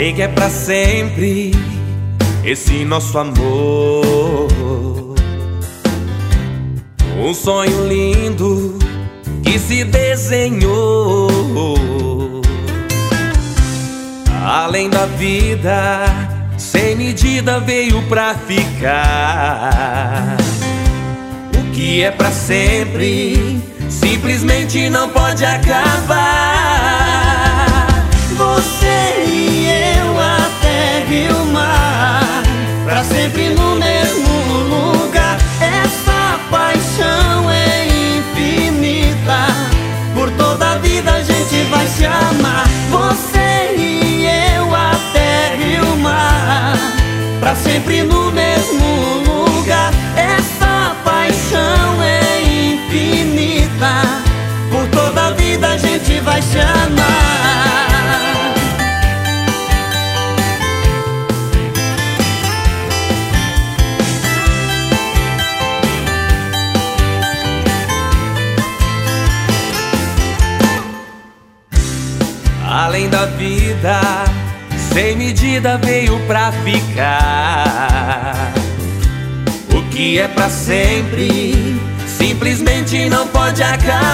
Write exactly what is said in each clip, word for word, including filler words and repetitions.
Sei que é pra sempre esse nosso amor, um sonho lindo que se desenhou. Além da vida, sem medida veio pra ficar. O que é pra sempre simplesmente não pode acabar. Você e eu, a terra e o mar, pra sempre no mesmo lugar. Essa paixão é infinita, por toda a vida a gente vai se amar. Você e eu, a terra e o mar, pra sempre no mesmo lugar. Essa paixão é infinita, por toda a vida a gente vai se amar. Além da vida, sem medida veio pra ficar. O que é pra sempre simplesmente não pode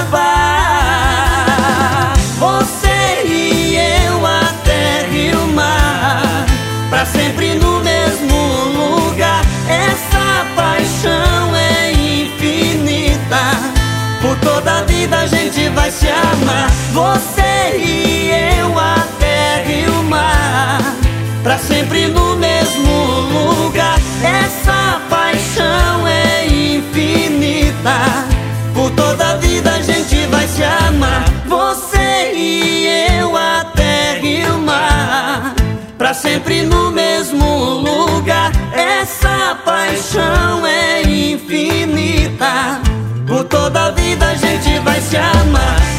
acabar. Você e eu, a terra e o mar, pra sempre no mesmo lugar. Essa paixão é infinita, por toda a vida a gente vai se amar. Você e eu, a terra e o mar, pra sempre no mesmo lugar. Essa paixão é infinita, por toda a vida a gente vai se amar. Você e eu, a terra e o mar, pra sempre no mesmo lugar. Essa paixão é infinita, por toda a vida a gente vai se amar.